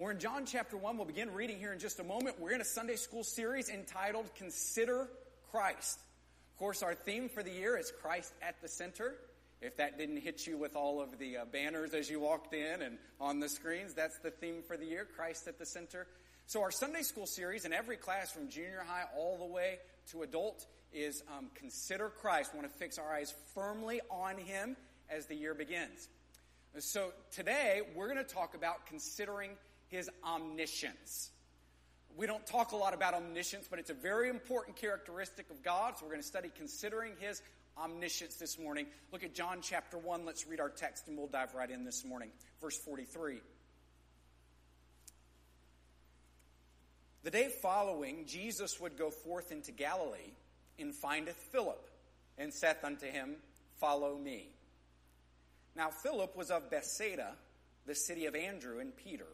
We're in John chapter 1. We'll begin reading here in just a moment. We're in a Sunday school series entitled Consider Christ. Of course, our theme for the year is Christ at the Center. If that didn't hit you with all of the banners as you walked in and on the screens, that's the theme for the year, Christ at the Center. So our Sunday school series in every class from junior high all the way to adult is Consider Christ. We want to fix our eyes firmly on Him as the year begins. So today, we're going to talk about considering His omniscience. We don't talk a lot about omniscience, but it's a very important characteristic of God. So we're going to study considering His omniscience this morning. Look at John chapter 1. Let's read our text and we'll dive right in this morning. Verse 43. The day following, Jesus would go forth into Galilee, and findeth Philip, and saith unto him, Follow me. Now Philip was of Bethsaida, the city of Andrew and Peter.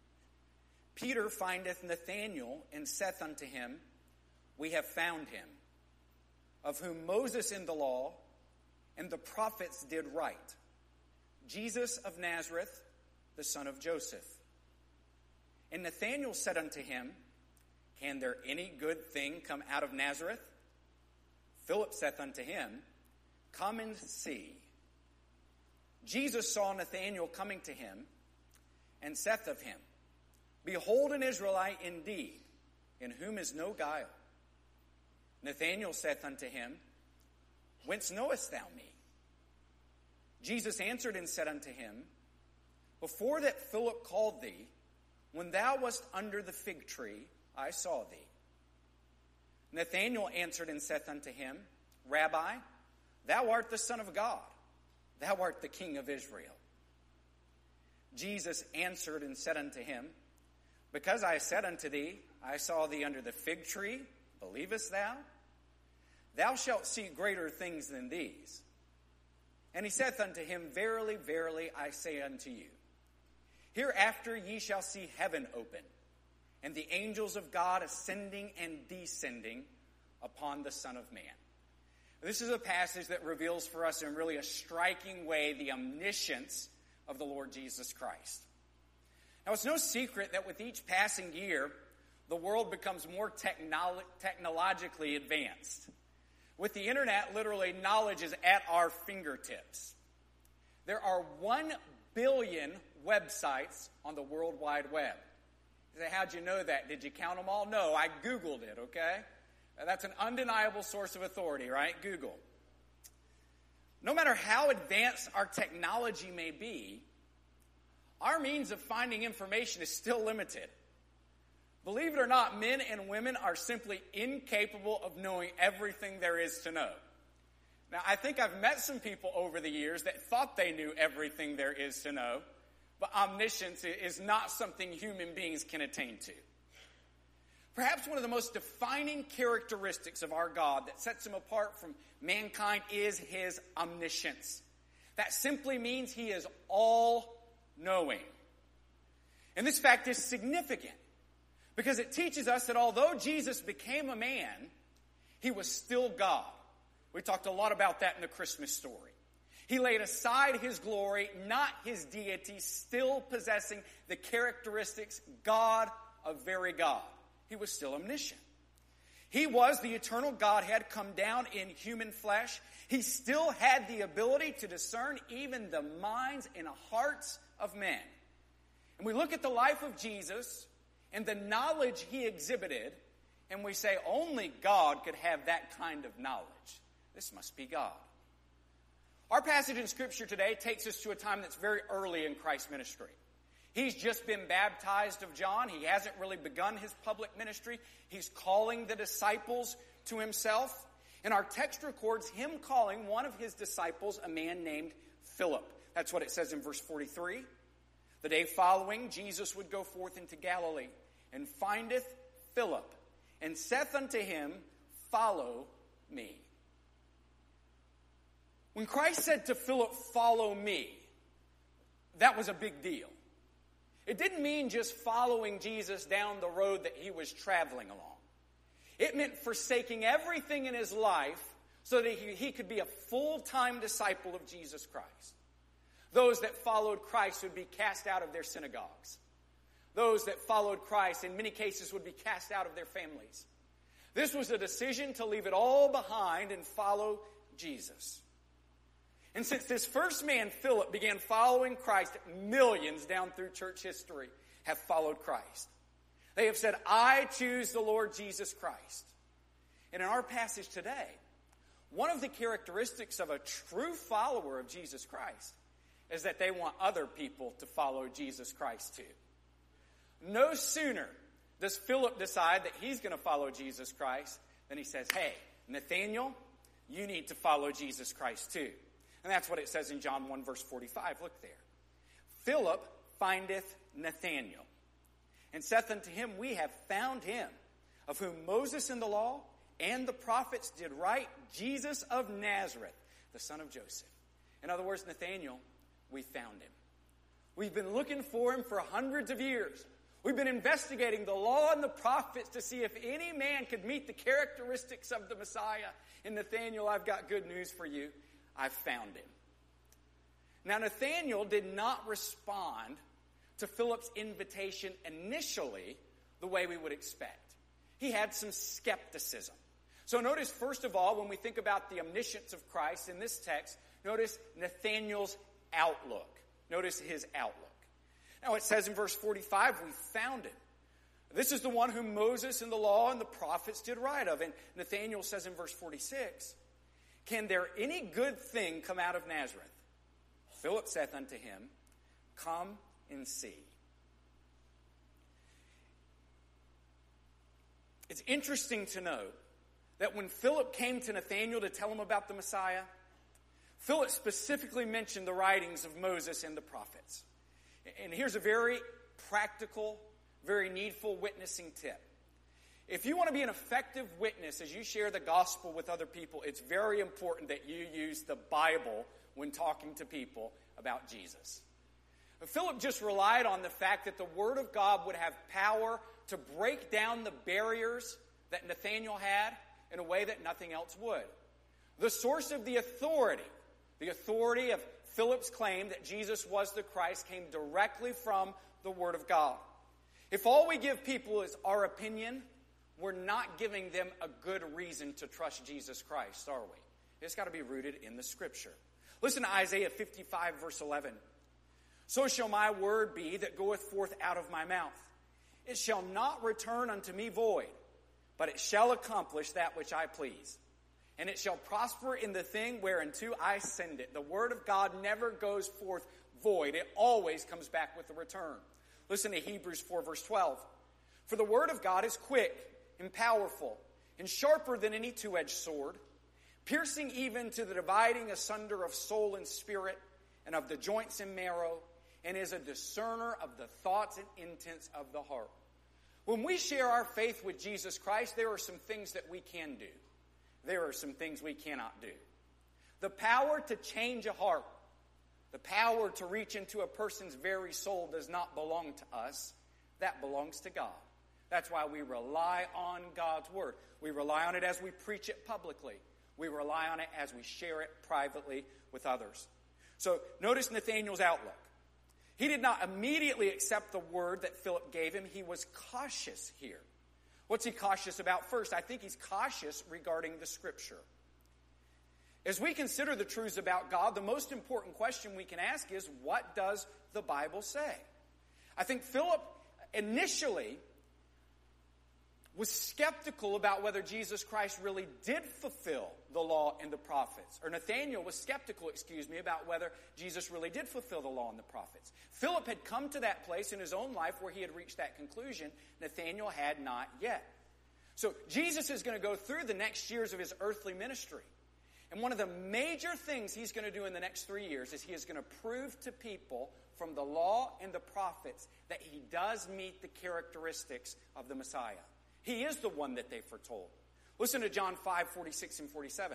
Peter findeth Nathanael, and saith unto him, We have found him, of whom Moses in the law and the prophets did write, Jesus of Nazareth, the son of Joseph. And Nathanael said unto him, Can there any good thing come out of Nazareth? Philip saith unto him, Come and see. Jesus saw Nathanael coming to him, and saith of him, Behold an Israelite indeed, in whom is no guile. Nathanael saith unto him, Whence knowest thou me? Jesus answered and said unto him, Before that Philip called thee, when thou wast under the fig tree, I saw thee. Nathanael answered and saith unto him, Rabbi, thou art the Son of God. Thou art the King of Israel. Jesus answered and said unto him, Because I said unto thee, I saw thee under the fig tree, believest thou? Thou shalt see greater things than these. And he saith unto him, Verily, verily, I say unto you, hereafter ye shall see heaven open, and the angels of God ascending and descending upon the Son of Man. This is a passage that reveals for us in really a striking way the omniscience of the Lord Jesus Christ. Now, it's no secret that with each passing year, the world becomes more technologically advanced. With the internet, literally, knowledge is at our fingertips. There are 1 billion websites on the World Wide Web. You say, how'd you know that? Did you count them all? No, I Googled it, okay? That's an undeniable source of authority, right? Google. No matter how advanced our technology may be, our means of finding information is still limited. Believe it or not, men and women are simply incapable of knowing everything there is to know. Now, I think I've met some people over the years that thought they knew everything there is to know, but omniscience is not something human beings can attain to. Perhaps one of the most defining characteristics of our God that sets Him apart from mankind is His omniscience. That simply means He is all-knowing. And this fact is significant because it teaches us that although Jesus became a man, He was still God. We talked a lot about that in the Christmas story. He laid aside His glory, not His deity, still possessing the characteristics God of very God. He was still omniscient. He was the eternal Godhead come down in human flesh. He still had the ability to discern even the minds and hearts of men. And we look at the life of Jesus and the knowledge He exhibited, and we say only God could have that kind of knowledge. This must be God. Our passage in Scripture today takes us to a time that's very early in Christ's ministry. He's just been baptized of John. He hasn't really begun His public ministry. He's calling the disciples to Himself. And our text records Him calling one of His disciples, a man named Philip. That's what it says in verse 43. The day following, Jesus would go forth into Galilee, and findeth Philip, and saith unto him, Follow me. When Christ said to Philip, Follow me, that was a big deal. It didn't mean just following Jesus down the road that he was traveling along. It meant forsaking everything in his life so that he could be a full-time disciple of Jesus Christ. Those that followed Christ would be cast out of their synagogues. those that followed Christ, in many cases, would be cast out of their families. This was a decision to leave it all behind and follow Jesus. And since this first man, Philip, began following Christ, millions down through church history have followed Christ. They have said, I choose the Lord Jesus Christ. And in our passage today, one of the characteristics of a true follower of Jesus Christ is that they want other people to follow Jesus Christ too. No sooner does Philip decide that he's going to follow Jesus Christ than he says, hey, Nathanael, you need to follow Jesus Christ too. And that's what it says in John 1 verse 45. Look there. Philip findeth Nathanael, and saith unto him, we have found him, of whom Moses in the law and the prophets did write, Jesus of Nazareth, the son of Joseph. In other words, Nathanael, we found him. We've been looking for him for hundreds of years. We've been investigating the law and the prophets to see if any man could meet the characteristics of the Messiah. And Nathanael, I've got good news for you. I've found him. Now, Nathanael did not respond to Philip's invitation initially the way we would expect. He had some skepticism. So notice, first of all, when we think about the omniscience of Christ in this text, notice Nathanael's outlook. Notice his outlook. Now it says in verse 45, we found him. This is the one whom Moses and the law and the prophets did write of. And Nathanael says in verse 46, can there any good thing come out of Nazareth? Philip saith unto him, come and see. It's interesting to note that when Philip came to Nathanael to tell him about the Messiah, Philip specifically mentioned the writings of Moses and the prophets. And here's a very practical, very needful witnessing tip. If you want to be an effective witness as you share the gospel with other people, it's very important that you use the Bible when talking to people about Jesus. Philip just relied on the fact that the Word of God would have power to break down the barriers that Nathanael had in a way that nothing else would. The source of the authority of Philip's claim that Jesus was the Christ came directly from the Word of God. If all we give people is our opinion, we're not giving them a good reason to trust Jesus Christ, are we? It's got to be rooted in the Scripture. Listen to Isaiah 55, verse 11. So shall my word be that goeth forth out of my mouth. It shall not return unto me void, but it shall accomplish that which I please. And it shall prosper in the thing whereunto I send it. The word of God never goes forth void. It always comes back with a return. Listen to Hebrews 4, verse 12. For the word of God is quick and powerful and sharper than any two-edged sword, piercing even to the dividing asunder of soul and spirit and of the joints and marrow, and is a discerner of the thoughts and intents of the heart. When we share our faith with Jesus Christ, there are some things that we can do. There are some things we cannot do. The power to change a heart, the power to reach into a person's very soul does not belong to us. That belongs to God. That's why we rely on God's word. We rely on it as we preach it publicly. We rely on it as we share it privately with others. So notice Nathanael's outlook. He did not immediately accept the word that Philip gave him. He was cautious here. What's he cautious about first? I think he's cautious regarding the Scripture. As we consider the truths about God, the most important question we can ask is, what does the Bible say? I think Philip initially was skeptical about whether Jesus Christ really did fulfill the law and the prophets. Or Nathanael was skeptical, about whether Jesus really did fulfill the law and the prophets. Philip had come to that place in his own life where he had reached that conclusion. Nathanael had not yet. So Jesus is going to go through the next years of his earthly ministry. And one of the major things he's going to do in the next 3 years is he is going to prove to people from the law and the prophets that he does meet the characteristics of the Messiah. He is the one that they foretold. Listen to John 5, 46 and 47.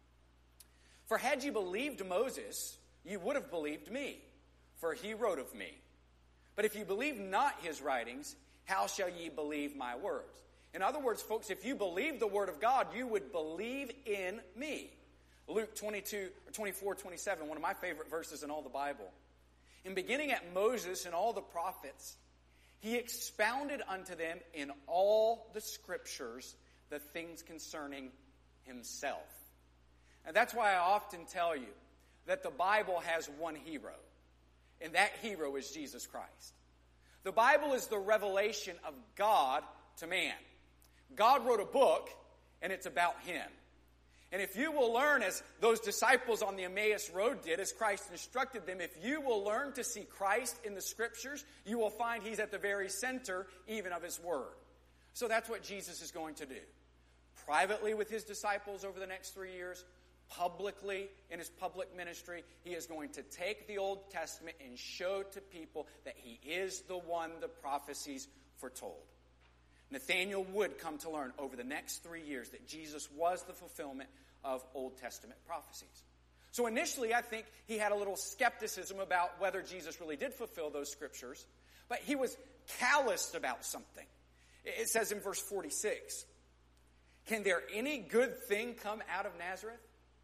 For had you believed Moses, you would have believed me, for he wrote of me. But if you believe not his writings, how shall ye believe my words? In other words, folks, if you believe the word of God, you would believe in me. Luke 24, 27, one of my favorite verses in all the Bible. In beginning at Moses and all the prophets, He expounded unto them in all the Scriptures the things concerning himself. And that's why I often tell you that the Bible has one hero, and that hero is Jesus Christ. The Bible is the revelation of God to man. God wrote a book, and it's about him. And if you will learn, as those disciples on the Emmaus Road did, as Christ instructed them, if you will learn to see Christ in the Scriptures, you will find he's at the very center even of his word. So that's what Jesus is going to do. Privately with his disciples over the next 3 years, publicly in his public ministry, he is going to take the Old Testament and show to people that he is the one the prophecies foretold. Nathanael would come to learn over the next 3 years that Jesus was the fulfillment of Old Testament prophecies. So initially, I think he had a little skepticism about whether Jesus really did fulfill those scriptures, but he was calloused about something. It says in verse 46, "Can there any good thing come out of Nazareth?"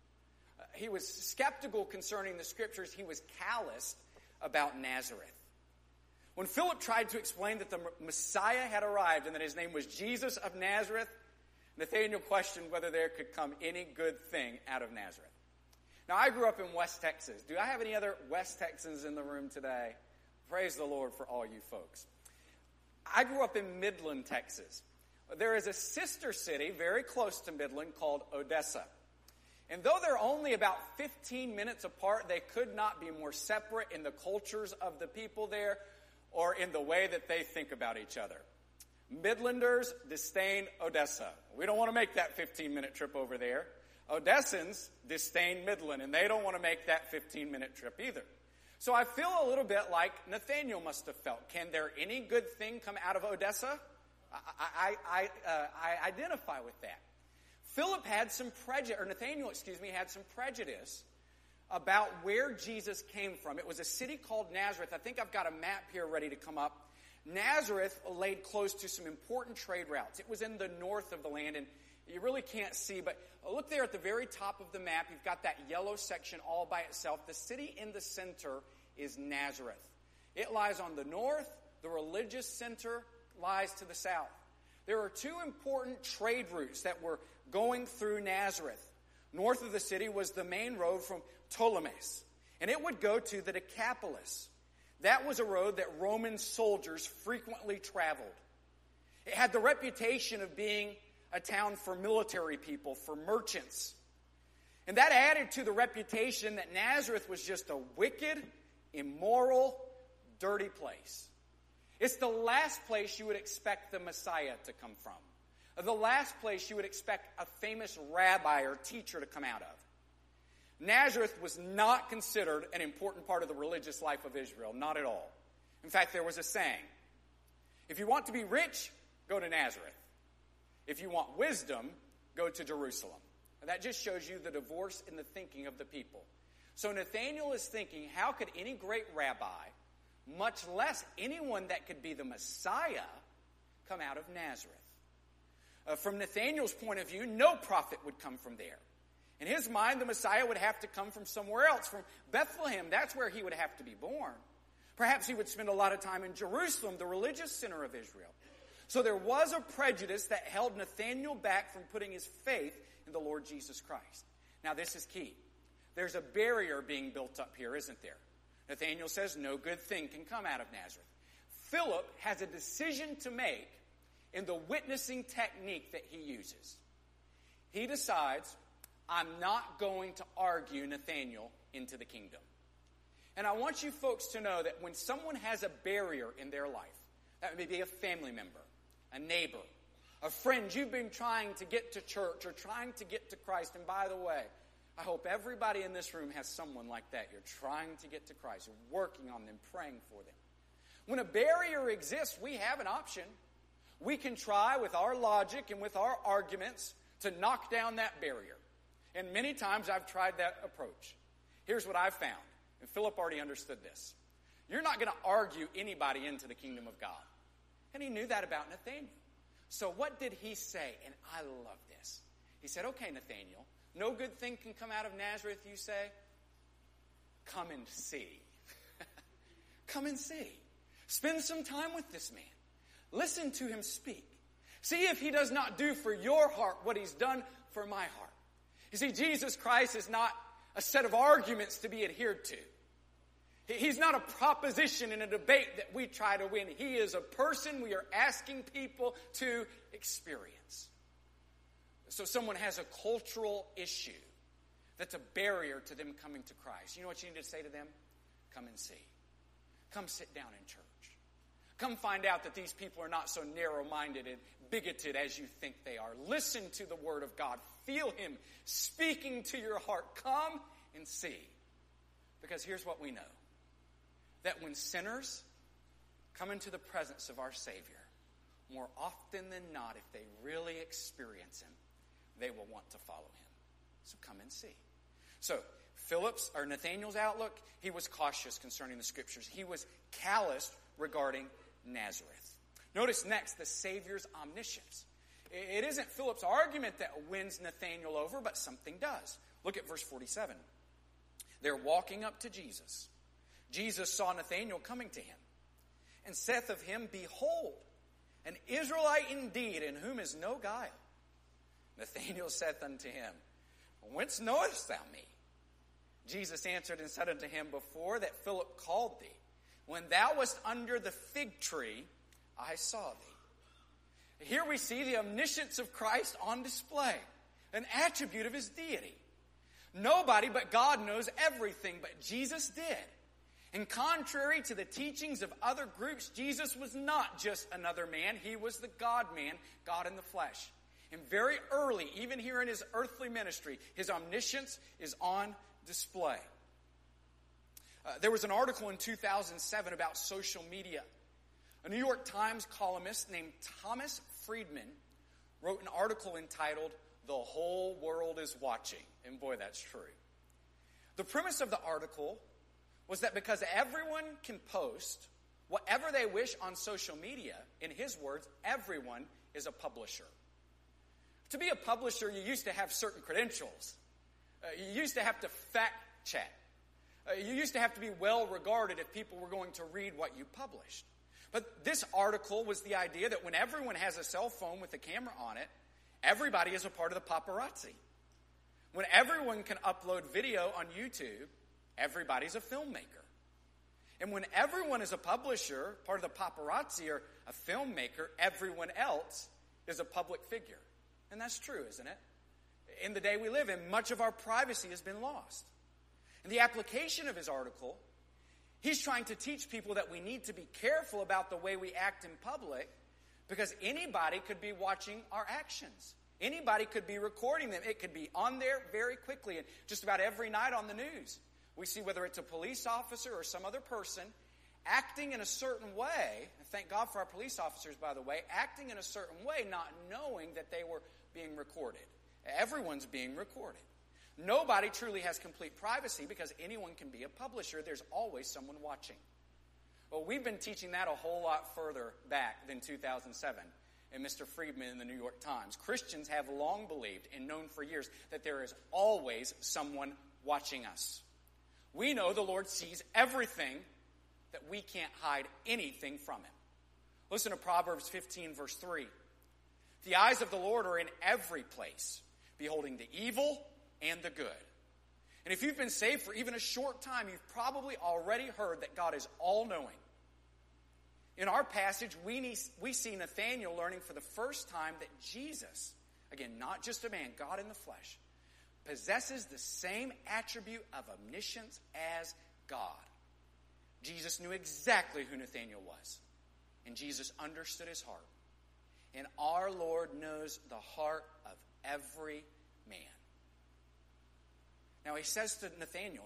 He was skeptical concerning the scriptures. He was calloused about Nazareth. When Philip tried to explain that the Messiah had arrived and that his name was Jesus of Nazareth, Nathanael questioned whether there could come any good thing out of Nazareth. Now, I grew up in West Texas. Do I have any other West Texans in the room today? Praise the Lord for all you folks. I grew up in Midland, Texas. There is a sister city very close to Midland called Odessa. And though they're only about 15 minutes apart, they could not be more separate in the cultures of the people there or in the way that they think about each other. Midlanders disdain Odessa. We don't want to make that 15-minute trip over there. Odessans disdain Midland, and they don't want to make that 15-minute trip either. So I feel a little bit like Nathanael must have felt. Can there any good thing come out of Odessa? I identify with that. Philip had some prejudice, or Nathanael, had some prejudice about where Jesus came from. It was a city called Nazareth. I think I've got a map here ready to come up. Nazareth laid close to some important trade routes. It was in the north of the land, and you really can't see, but look there at the very top of the map. You've got that yellow section all by itself. The city in the center is Nazareth. It lies on the north. The religious center lies to the south. There are two important trade routes that were going through Nazareth. North of the city was the main road from Ptolemais, and it would go to the Decapolis. That was a road that Roman soldiers frequently traveled. It had the reputation of being a town for military people, for merchants. And that added to the reputation that Nazareth was just a wicked, immoral, dirty place. It's the last place you would expect the Messiah to come from. The last place you would expect a famous rabbi or teacher to come out of. Nazareth was not considered an important part of the religious life of Israel, not at all. In fact, there was a saying, if you want to be rich, go to Nazareth. If you want wisdom, go to Jerusalem. And that just shows you the divorce in the thinking of the people. So Nathanael is thinking, how could any great rabbi, much less anyone that could be the Messiah, come out of Nazareth? From Nathanael's point of view, no prophet would come from there. In his mind, the Messiah would have to come from somewhere else, from Bethlehem. That's where he would have to be born. Perhaps he would spend a lot of time in Jerusalem, the religious center of Israel. So there was a prejudice that held Nathanael back from putting his faith in the Lord Jesus Christ. Now, this is key. There's a barrier being built up here, isn't there? Nathanael says no good thing can come out of Nazareth. Philip has a decision to make in the witnessing technique that he uses. He decides, I'm not going to argue Nathanael into the kingdom. And I want you folks to know that when someone has a barrier in their life, that may be a family member, a neighbor, a friend you've been trying to get to church or trying to get to Christ. And by the way, I hope everybody in this room has someone like that. You're trying to get to Christ. You're working on them, praying for them. When a barrier exists, we have an option. We can try with our logic and with our arguments to knock down that barrier. And many times I've tried that approach. Here's what I've found. And Philip already understood this. You're not going to argue anybody into the kingdom of God. And he knew that about Nathanael. So what did he say? And I love this. He said, okay, Nathanael, no good thing can come out of Nazareth, you say? Come and see. Come and see. Spend some time with this man. Listen to him speak. See if he does not do for your heart what he's done for my heart. You see, Jesus Christ is not a set of arguments to be adhered to. He's not a proposition in a debate that we try to win. He is a person we are asking people to experience. So someone has a cultural issue that's a barrier to them coming to Christ. You know what you need to say to them? Come and see. Come sit down in church. Come find out that these people are not so narrow-minded and bigoted as you think they are. Listen to the Word of God. Feel Him speaking to your heart. Come and see. Because here's what we know. That when sinners come into the presence of our Savior, more often than not, if they really experience Him, they will want to follow Him. So come and see. So Nathanael's outlook, he was cautious concerning the Scriptures. He was calloused regarding Nazareth. Notice next the Savior's omniscience. It isn't Philip's argument that wins Nathanael over, but something does. Look at verse 47. They're walking up to Jesus. Jesus saw Nathanael coming to him, and saith of him, Behold, an Israelite indeed, in whom is no guile. Nathanael saith unto him, Whence knowest thou me? Jesus answered and said unto him, Before that Philip called thee, when thou wast under the fig tree, I saw thee. Here we see the omniscience of Christ on display, an attribute of His deity. Nobody but God knows everything, but Jesus did. And contrary to the teachings of other groups, Jesus was not just another man. He was the God-man, God in the flesh. And very early, even here in His earthly ministry, His omniscience is on display. There was an article in 2007 about social media. A New York Times columnist named Thomas Friedman wrote an article entitled, The Whole World is Watching. And boy, that's true. The premise of the article was that because everyone can post whatever they wish on social media, in his words, everyone is a publisher. To be a publisher, you used to have certain credentials. You used to have to fact check. You used to have to be well regarded if people were going to read what you published. But this article was the idea that when everyone has a cell phone with a camera on it, everybody is a part of the paparazzi. When everyone can upload video on YouTube, everybody's a filmmaker. And when everyone is a publisher, part of the paparazzi, or a filmmaker, everyone else is a public figure. And that's true, isn't it? In the day we live in, much of our privacy has been lost. In the application of his article, he's trying to teach people that we need to be careful about the way we act in public, because anybody could be watching our actions. Anybody could be recording them. It could be on there very quickly. And just about every night on the news, we see whether it's a police officer or some other person acting in a certain way. And thank God for our police officers, by the way, acting in a certain way, not knowing that they were being recorded. Everyone's being recorded. Nobody truly has complete privacy because anyone can be a publisher. There's always someone watching. Well, we've been teaching that a whole lot further back than 2007 and Mr. Friedman in the New York Times. Christians have long believed and known for years that there is always someone watching us. We know the Lord sees everything, that we can't hide anything from Him. Listen to Proverbs 15, verse 3. The eyes of the Lord are in every place, beholding the evil and the good. And if you've been saved for even a short time, you've probably already heard that God is all-knowing. In our passage, we see Nathanael learning for the first time that Jesus, again, not just a man, God in the flesh, possesses the same attribute of omniscience as God. Jesus knew exactly who Nathanael was, and Jesus understood his heart. And our Lord knows the heart of every man. Now he says to Nathanael,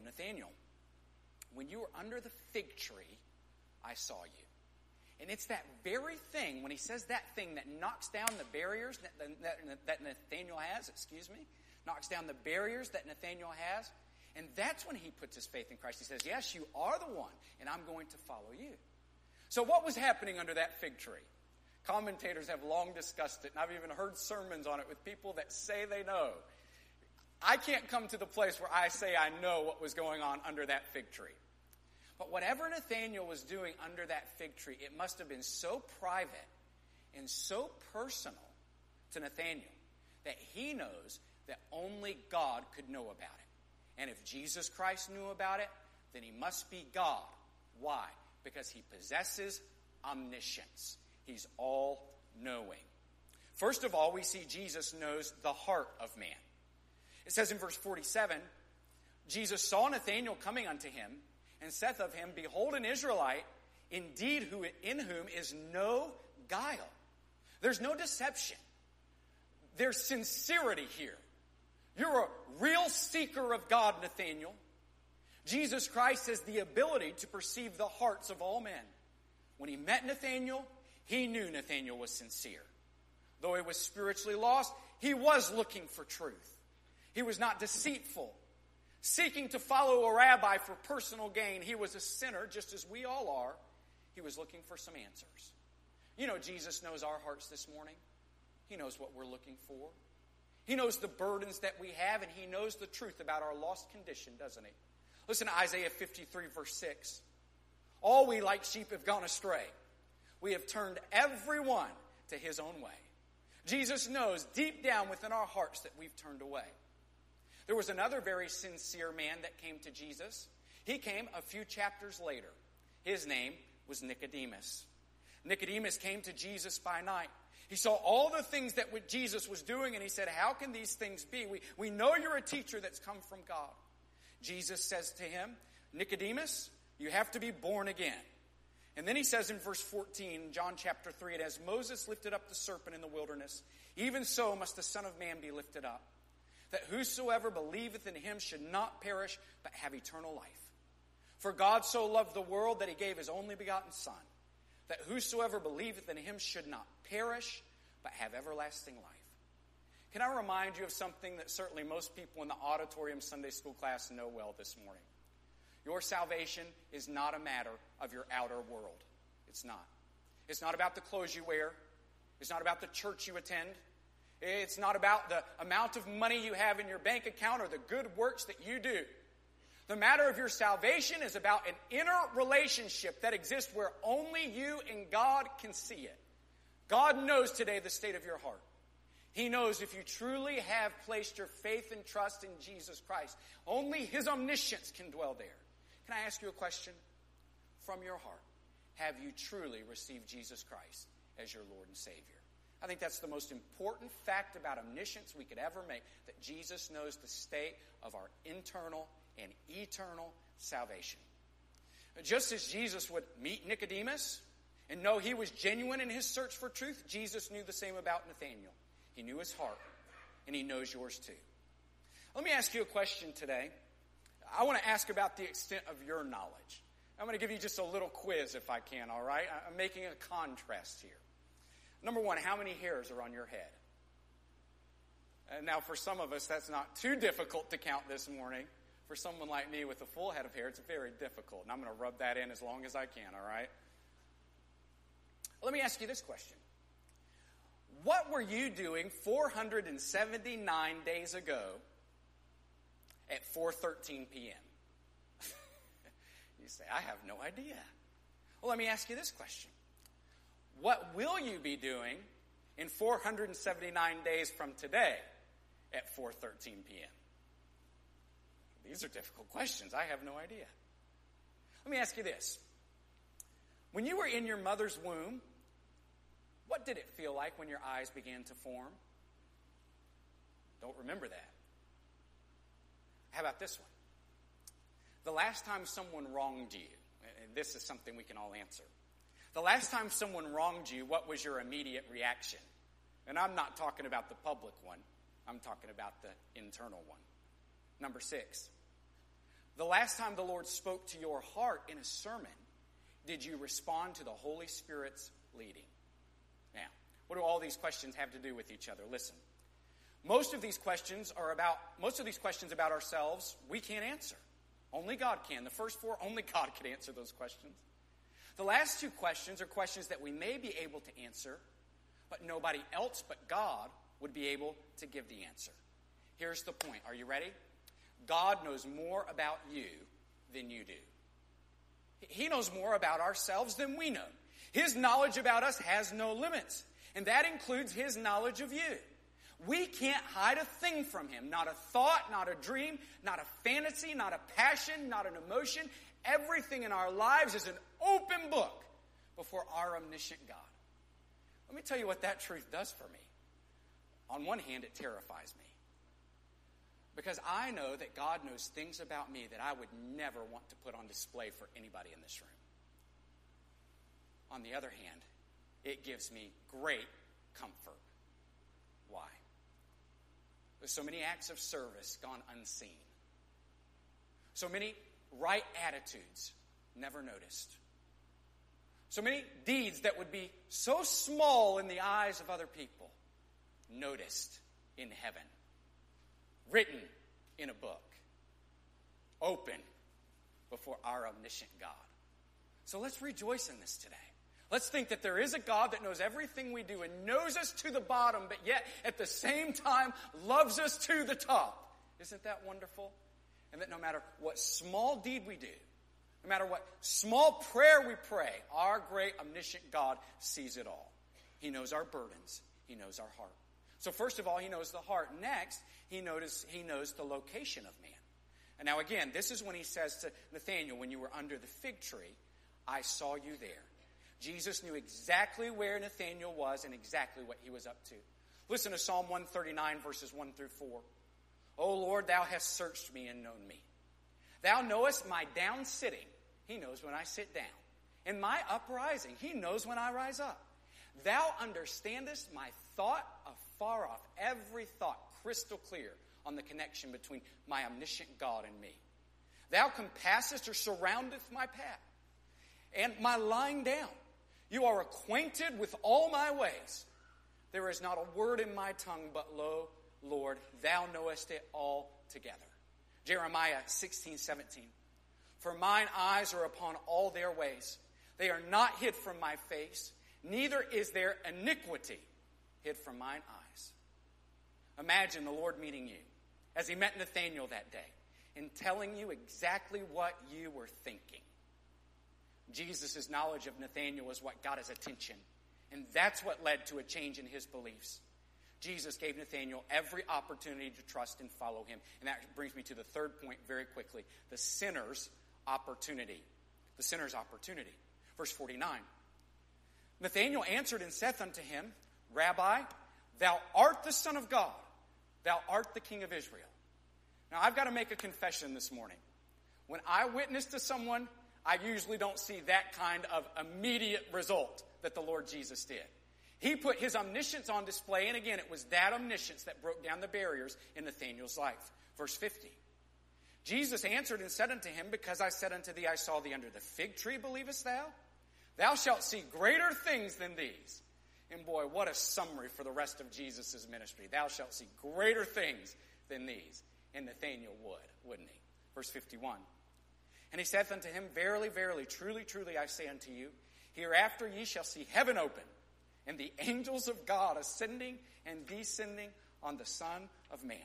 when you were under the fig tree, I saw you. And it's that very thing, when he says that thing that knocks down the barriers that Nathanael has, knocks down the barriers that Nathanael has, and that's when he puts his faith in Christ. He says, yes, you are the one, and I'm going to follow you. So what was happening under that fig tree? Commentators have long discussed it, and I've even heard sermons on it with people that say they know. I can't come to the place where I say I know what was going on under that fig tree. But whatever Nathanael was doing under that fig tree, it must have been so private and so personal to Nathanael that he knows that only God could know about it. And if Jesus Christ knew about it, then he must be God. Why? Because he possesses omniscience. He's all-knowing. First of all, we see Jesus knows the heart of man. It says in verse 47, Jesus saw Nathanael coming unto him, and saith of him, Behold, an Israelite, indeed in whom is no guile. There's no deception. There's sincerity here. You're a real seeker of God, Nathanael. Jesus Christ has the ability to perceive the hearts of all men. When he met Nathanael, he knew Nathanael was sincere. Though he was spiritually lost, he was looking for truth. He was not deceitful, seeking to follow a rabbi for personal gain. He was a sinner, just as we all are. He was looking for some answers. You know, Jesus knows our hearts this morning. He knows what we're looking for. He knows the burdens that we have, and he knows the truth about our lost condition, doesn't he? Listen to Isaiah 53, verse 6. All we like sheep have gone astray. We have turned everyone to his own way. Jesus knows deep down within our hearts that we've turned away. There was another very sincere man that came to Jesus. He came a few chapters later. His name was Nicodemus. Nicodemus came to Jesus by night. He saw all the things that what Jesus was doing, and he said, how can these things be? We know you're a teacher that's come from God. Jesus says to him, Nicodemus, you have to be born again. And then he says in verse 14, John chapter 3, and as Moses lifted up the serpent in the wilderness, even so must the Son of Man be lifted up, that whosoever believeth in him should not perish, but have eternal life. For God so loved the world that he gave his only begotten Son, that whosoever believeth in him should not perish, but have everlasting life. Can I remind you of something that certainly most people in the auditorium Sunday school class know well this morning? Your salvation is not a matter of your outer world. It's not. It's not about the clothes you wear. It's not about the church you attend. It's not about the amount of money you have in your bank account or the good works that you do. The matter of your salvation is about an inner relationship that exists where only you and God can see it. God knows today the state of your heart. He knows if you truly have placed your faith and trust in Jesus Christ. Only his omniscience can dwell there. Can I ask you a question? From your heart, have you truly received Jesus Christ as your Lord and Savior? I think that's the most important fact about omniscience we could ever make, that Jesus knows the state of our internal and eternal salvation. Just as Jesus would meet Nicodemus and know he was genuine in his search for truth, Jesus knew the same about Nathanael. He knew his heart, and he knows yours too. Let me ask you a question today. I want to ask about the extent of your knowledge. I'm going to give you just a little quiz if I can, all right? I'm making a contrast here. Number one, how many hairs are on your head? And now for some of us, that's not too difficult to count this morning. For someone like me with a full head of hair, it's very difficult. And I'm going to rub that in as long as I can, all right? Let me ask you this question. What were you doing 479 days ago at 4:13 p.m.? You say, I have no idea. Well, let me ask you this question. What will you be doing in 479 days from today at 4:13 p.m.? These are difficult questions. I have no idea. Let me ask you this. When you were in your mother's womb, what did it feel like when your eyes began to form? Don't remember that. How about this one? The last time someone wronged you, and this is something we can all answer. The last time someone wronged you, what was your immediate reaction? And I'm not talking about the public one. I'm talking about the internal one. Number 6. The last time the Lord spoke to your heart in a sermon, did you respond to the Holy Spirit's leading? Now, what do all these questions have to do with each other? Listen. Most of these questions about ourselves, we can't answer. Only God can. The first 4, only God can answer those questions. The last 2 questions are questions that we may be able to answer, but nobody else but God would be able to give the answer. Here's the point. Are you ready? God knows more about you than you do. He knows more about ourselves than we know. His knowledge about us has no limits, and that includes his knowledge of you. We can't hide a thing from him. Not a thought, not a dream, not a fantasy, not a passion, not an emotion. Everything in our lives is an open book before our omniscient God. Let me tell you what that truth does for me. On one hand, it terrifies me, because I know that God knows things about me that I would never want to put on display for anybody in this room. On the other hand, it gives me great comfort. Why? There's so many acts of service gone unseen. So many right attitudes never noticed. So many deeds that would be so small in the eyes of other people noticed in heaven. Written in a book. Open before our omniscient God. So let's rejoice in this today. Let's think that there is a God that knows everything we do and knows us to the bottom, but yet at the same time loves us to the top. Isn't that wonderful? And that no matter what small deed we do, no matter what small prayer we pray, our great omniscient God sees it all. He knows our burdens. He knows our heart. So first of all, he knows the heart. Next, he knows the location of man. And now again, this is when he says to Nathanael, when you were under the fig tree, I saw you there. Jesus knew exactly where Nathanael was and exactly what he was up to. Listen to Psalm 139, verses 1 through 4. O Lord, thou hast searched me and known me. Thou knowest my down sitting. He knows when I sit down. And my uprising. He knows when I rise up. Thou understandest my thought afar off. Every thought crystal clear on the connection between my omniscient God and me. Thou compassest or surroundeth my path. And my lying down. You are acquainted with all my ways. There is not a word in my tongue, but lo, Lord, thou knowest it all together. Jeremiah 16:17. For mine eyes are upon all their ways. They are not hid from my face, neither is there iniquity hid from mine eyes. Imagine the Lord meeting you as he met Nathanael that day and telling you exactly what you were thinking. Jesus' knowledge of Nathanael was what got his attention, and that's what led to a change in his beliefs. Jesus gave Nathanael every opportunity to trust and follow him. And that brings me to the third point very quickly, the sinner's opportunity. The sinner's opportunity. Verse 49. Nathanael answered and saith unto him, Rabbi, thou art the Son of God. Thou art the King of Israel. Now, I've got to make a confession this morning. When I witness to someone, I usually don't see that kind of immediate result that the Lord Jesus did. He put his omniscience on display, and again, it was that omniscience that broke down the barriers in Nathanael's life. Verse 50. Jesus answered and said unto him, Because I said unto thee, I saw thee under the fig tree, believest thou? Thou shalt see greater things than these. And boy, what a summary for the rest of Jesus' ministry. Thou shalt see greater things than these. And Nathanael would, wouldn't he? Verse 51. And he saith unto him, Verily, verily, truly, truly, I say unto you, hereafter ye shall see heaven open, and the angels of God ascending and descending on the Son of Man.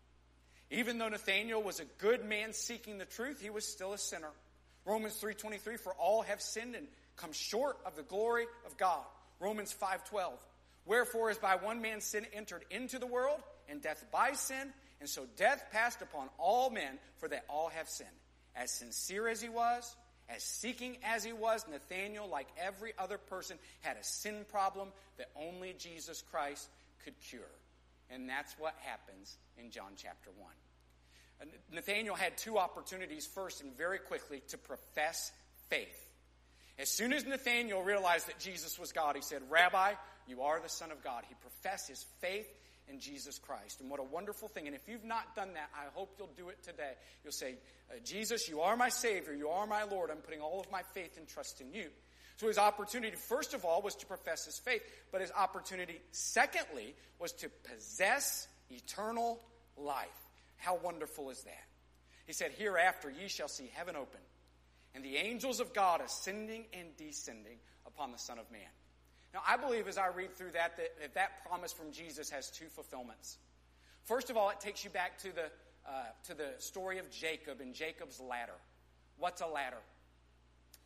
Even though Nathanael was a good man seeking the truth, he was still a sinner. Romans 3:23, for all have sinned and come short of the glory of God. Romans 5:12, wherefore as by one man sin entered into the world, and death by sin, and so death passed upon all men, for that all have sinned. As sincere as he was, as seeking as he was, Nathanael, like every other person, had a sin problem that only Jesus Christ could cure. And that's what happens in John chapter 1. Nathanael had two opportunities first and very quickly to profess faith. As soon as Nathanael realized that Jesus was God, he said, Rabbi, you are the Son of God. He professed his faith in Jesus Christ. And what a wonderful thing. And if you've not done that, I hope you'll do it today. You'll say, Jesus, you are my Savior. You are my Lord. I'm putting all of my faith and trust in you. So his opportunity, first of all, was to profess his faith. But his opportunity, secondly, was to possess eternal life. How wonderful is that? He said, hereafter ye shall see heaven open, and the angels of God ascending and descending upon the Son of Man. Now, I believe as I read through that promise from Jesus has two fulfillments. First of all, it takes you back to the story of Jacob and Jacob's ladder. What's a ladder?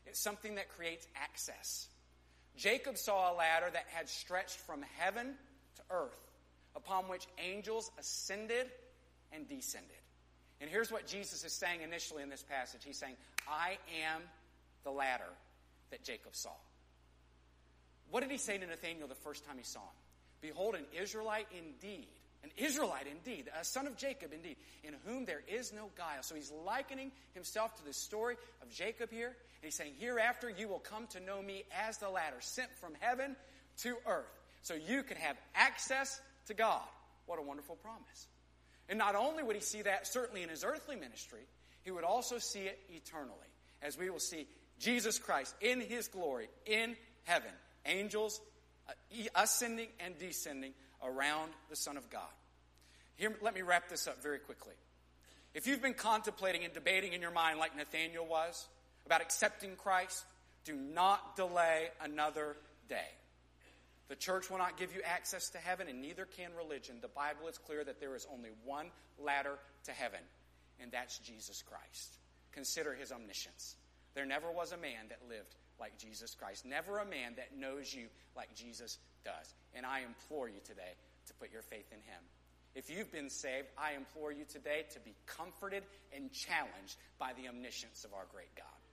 It's something that creates access. Jacob saw a ladder that had stretched from heaven to earth, upon which angels ascended and descended. And here's what Jesus is saying initially in this passage. He's saying, I am the ladder that Jacob saw. What did he say to Nathanael the first time he saw him? Behold, an Israelite indeed, a son of Jacob indeed, in whom there is no guile. So he's likening himself to the story of Jacob here. And he's saying, hereafter you will come to know me as the ladder sent from heaven to earth. So you can have access to God. What a wonderful promise. And not only would he see that certainly in his earthly ministry, he would also see it eternally, as we will see Jesus Christ in his glory in heaven. Angels ascending and descending around the Son of God. Here, let me wrap this up very quickly. If you've been contemplating and debating in your mind like Nathanael was about accepting Christ, do not delay another day. The church will not give you access to heaven, and neither can religion. The Bible is clear that there is only one ladder to heaven, and that's Jesus Christ. Consider his omniscience. There never was a man that lived like Jesus Christ. Never a man that knows you like Jesus does. And I implore you today to put your faith in him. If you've been saved, I implore you today to be comforted and challenged by the omniscience of our great God.